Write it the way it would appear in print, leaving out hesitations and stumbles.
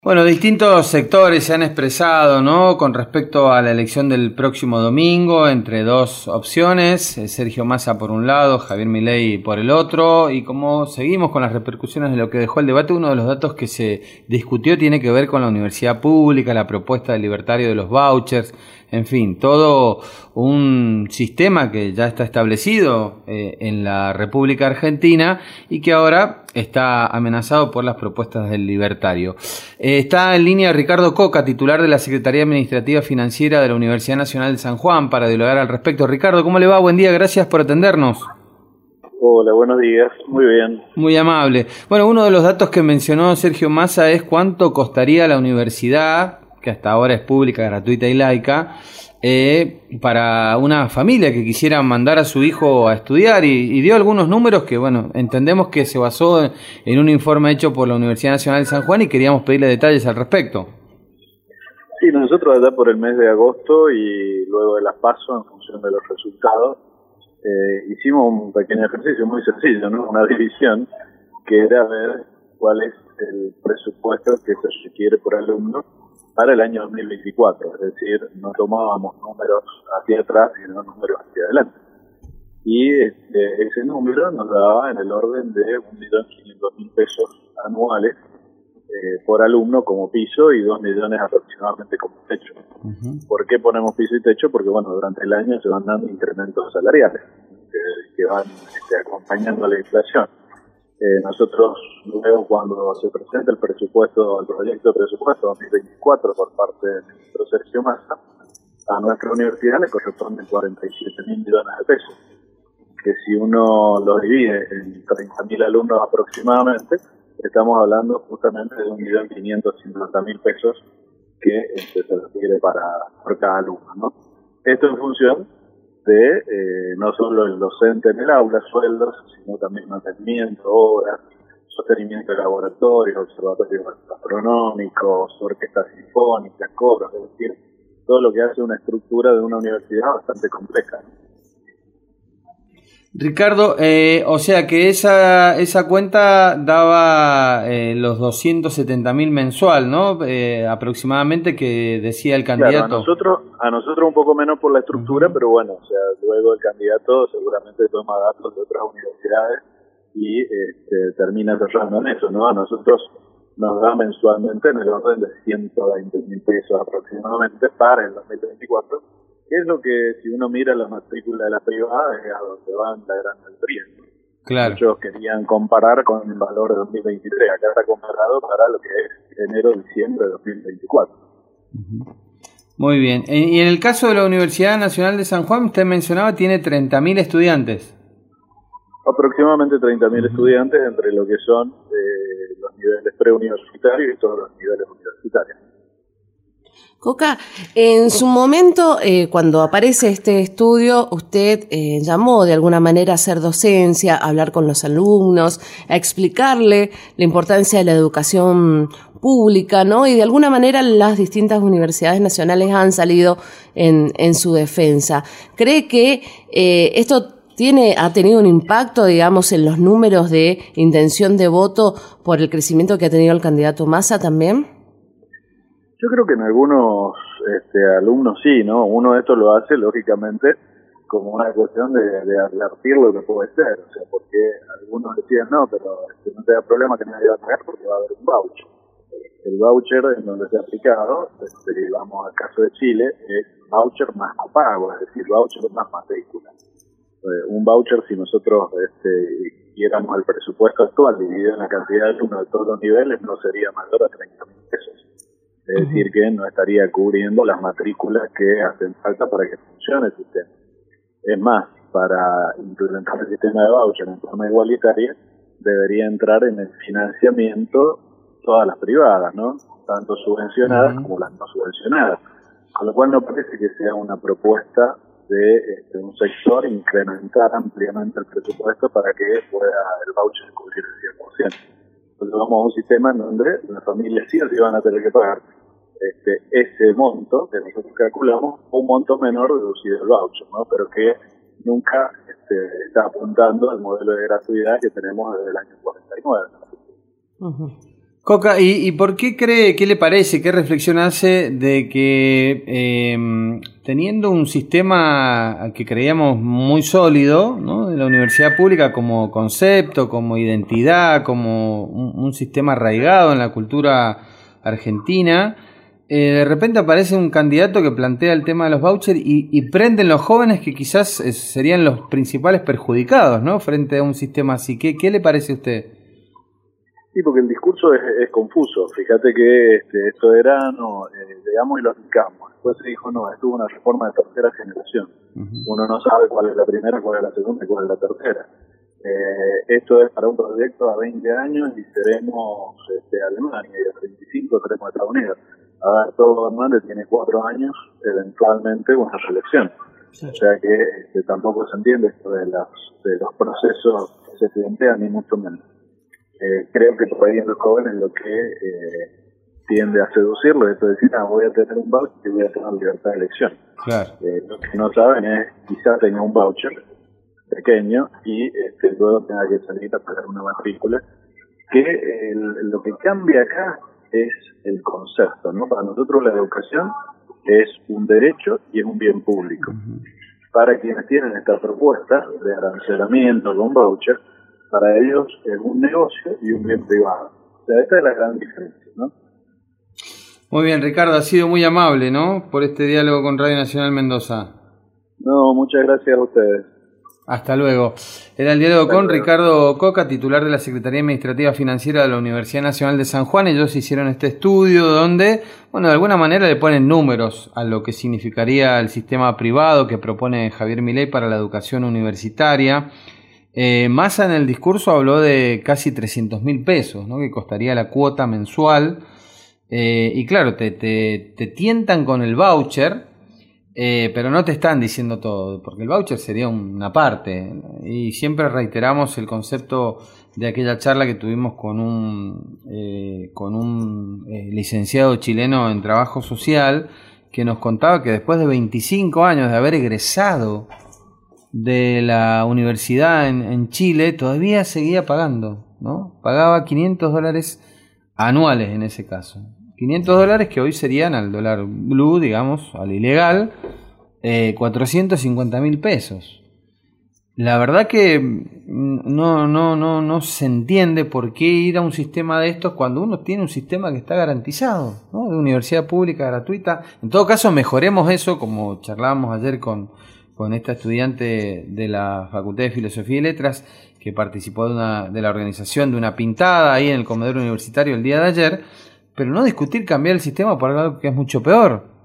Bueno, distintos sectores se han expresado, ¿no?, con respecto a la elección del próximo domingo, entre dos opciones, Sergio Massa por un lado, Javier Milei por el otro, y como seguimos con las repercusiones de lo que dejó el debate, uno de los datos que se discutió tiene que ver con la universidad pública, la propuesta del libertario de los vouchers, en fin, todo un sistema que ya está establecido en la República Argentina y que ahora está amenazado por las propuestas del libertario. Está en línea Ricardo Coca, titular de la Secretaría Administrativa Financiera de la Universidad Nacional de San Juan, para dialogar al respecto. Ricardo, ¿cómo le va? Buen día, gracias por atendernos. Hola, buenos días. Muy bien. Muy amable. Bueno, uno de los datos que mencionó Sergio Massa es cuánto costaría la universidad, que hasta ahora es pública, gratuita y laica, para una familia que quisiera mandar a su hijo a estudiar y dio algunos números que, bueno, entendemos que se basó en un informe hecho por la Universidad Nacional de San Juan y queríamos pedirle detalles al respecto. Sí, nosotros allá por el mes de agosto y luego de las PASO, en función de los resultados, hicimos un pequeño ejercicio muy sencillo, ¿no? Una división que era ver cuál es el presupuesto que se requiere por alumno para el año 2024, es decir, no tomábamos números hacia atrás, sino números hacia adelante. Y ese número nos daba en el orden de 1.500.000 pesos anuales por alumno como piso y 2 millones aproximadamente como techo. ¿Por qué ponemos piso y techo? Porque, bueno, durante el año se van dando incrementos salariales que van acompañando a la inflación. Nosotros luego, cuando se presenta el proyecto de presupuesto 2024 por parte del ministro Sergio Massa, a nuestra universidad le corresponden 47.000 millones de pesos, que si uno lo divide en 30.000 alumnos aproximadamente, estamos hablando justamente de 1.550.000 pesos que se requiere por cada alumno, ¿no? Esto en función de no solo el docente en el aula, sueldos, sino también mantenimiento, obras, sostenimiento de laboratorios, observatorios astronómicos, orquestas sinfónicas, coros, es decir, todo lo que hace una estructura de una universidad bastante compleja, ¿no? Ricardo, o sea que esa cuenta daba los 270.000 mensual, ¿no? Aproximadamente, que decía el candidato. Claro, a nosotros un poco menos por la estructura, pero bueno, o sea, luego el candidato seguramente toma datos de otras universidades y termina cerrando en eso, ¿no? A nosotros nos da mensualmente en el orden de 120.000 pesos aproximadamente para el 2024. Es lo que, si uno mira la matrícula de la privada, es a donde van la gran mayoría. Claro. Muchos querían comparar con el valor de 2023. Acá está comparado para lo que es enero-diciembre de 2024. Muy bien. Y en el caso de la Universidad Nacional de San Juan, usted mencionaba, tiene 30.000 estudiantes. Aproximadamente 30.000 estudiantes entre lo que son los niveles preuniversitarios y todos los niveles universitarios. Coca, en su momento, cuando aparece este estudio, usted llamó de alguna manera a hacer docencia, a hablar con los alumnos, a explicarle la importancia de la educación pública, ¿no? Y de alguna manera las distintas universidades nacionales han salido en su defensa. ¿Cree que esto ha tenido un impacto, digamos, en los números de intención de voto por el crecimiento que ha tenido el candidato Massa también? Yo creo que en algunos alumnos sí, ¿no? Uno de estos lo hace, lógicamente, como una cuestión de advertir lo que puede ser. O sea, porque algunos decían, no, pero no te da problema que nadie va a pagar porque va a haber un voucher. El voucher en donde se ha aplicado, vamos al caso de Chile, es voucher más copago, es decir, voucher más matrícula. Un voucher, si nosotros diéramos el presupuesto actual dividido en la cantidad de alumnos de todos los niveles, no sería mayor a 30.000 pesos. Es decir, que no estaría cubriendo las matrículas que hacen falta para que funcione el sistema. Es más, para implementar el sistema de voucher en forma igualitaria, debería entrar en el financiamiento todas las privadas, ¿no? Tanto subvencionadas como las no subvencionadas. Con lo cual no parece que sea una propuesta de un sector incrementar ampliamente el presupuesto para que pueda el voucher cubrir el 100%. Entonces vamos a un sistema en donde las familias sí van a tener que pagar ese monto que nosotros calculamos, un monto menor reducido del voucher, ¿no? Pero que nunca está apuntando al modelo de gratuidad que tenemos desde el año 49. Coca, ¿y por qué cree, qué le parece, qué reflexión hace de que teniendo un sistema que creíamos muy sólido, ¿no?, de la universidad pública como concepto, como identidad, como un sistema arraigado en la cultura argentina, de repente aparece un candidato que plantea el tema de los vouchers y prenden los jóvenes que quizás serían los principales perjudicados, ¿no?, frente a un sistema así? ¿Qué le parece a usted? Sí, porque el discurso es confuso. Fíjate que esto era, llegamos y lo aplicamos. Después se dijo, no, esto es una reforma de tercera generación. Uno no sabe cuál es la primera, cuál es la segunda y cuál es la tercera. Esto es para un proyecto a 20 años y seremos Alemania, y a 35 seremos Estados Unidos. A ver, todo Hernández tiene 4 años, eventualmente una reelección. Sí. O sea que tampoco se entiende esto de los procesos que se plantean, ni mucho menos. Creo que por ahí en los jóvenes lo que tiende a seducirlo es decir, voy a tener un voucher y voy a tener libertad de elección. Claro. Lo que no saben es, quizá tenga un voucher pequeño y luego tenga que salir a pagar una matrícula, que lo que cambia acá es el concepto, ¿no? Para nosotros la educación es un derecho y es un bien público. Para quienes tienen esta propuesta de arancelamiento con voucher, para ellos es un negocio y un bien privado. O sea, esta es la gran diferencia, ¿no? Muy bien, Ricardo, ha sido muy amable, ¿no?, por este diálogo con Radio Nacional Mendoza. No, muchas gracias a ustedes. Hasta luego. Era el diálogo con Ricardo Coca, titular de la Secretaría Administrativa Financiera de la Universidad Nacional de San Juan. Ellos hicieron este estudio donde, bueno, de alguna manera le ponen números a lo que significaría el sistema privado que propone Javier Milei para la educación universitaria. Massa en el discurso habló de casi 300.000 pesos, ¿no?, que costaría la cuota mensual. Y claro, te tientan con el voucher, pero no te están diciendo todo, porque el voucher sería una parte. Y siempre reiteramos el concepto de aquella charla que tuvimos con un licenciado chileno en trabajo social, que nos contaba que después de 25 años de haber egresado de la universidad en Chile, todavía seguía pagando, ¿no? Pagaba $500 anuales en ese caso. $500 que hoy serían al dólar blue, digamos, al ilegal, 450.000 pesos. La verdad que no se entiende por qué ir a un sistema de estos cuando uno tiene un sistema que está garantizado, ¿no?, de universidad pública gratuita. En todo caso, mejoremos eso, como charlábamos ayer con esta estudiante de la Facultad de Filosofía y Letras que participó de la organización de una pintada ahí en el comedor universitario el día de ayer, pero no discutir cambiar el sistema por algo que es mucho peor.